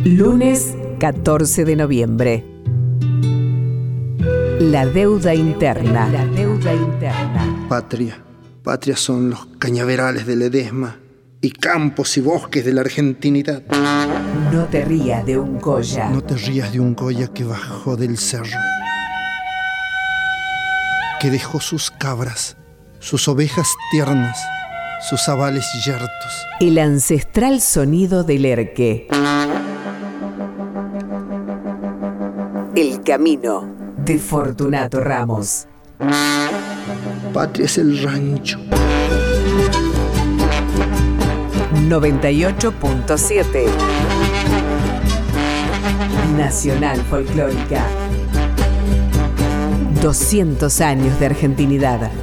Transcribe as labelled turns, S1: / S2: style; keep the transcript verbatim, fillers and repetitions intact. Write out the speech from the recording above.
S1: Lunes catorce de noviembre. La deuda interna. La deuda interna.
S2: Patria. Patria son los cañaverales de Ledesma y campos y bosques de la argentinidad.
S1: No te rías de un Goya.
S2: No te rías de un Goya que bajó del cerro, que dejó sus cabras, sus ovejas tiernas, sus avales yertos.
S1: El ancestral sonido del erque. El camino de Fortunato Ramos.
S2: Patria es el rancho.
S1: noventa y ocho punto siete. Nacional Folclórica. doscientos años de argentinidad.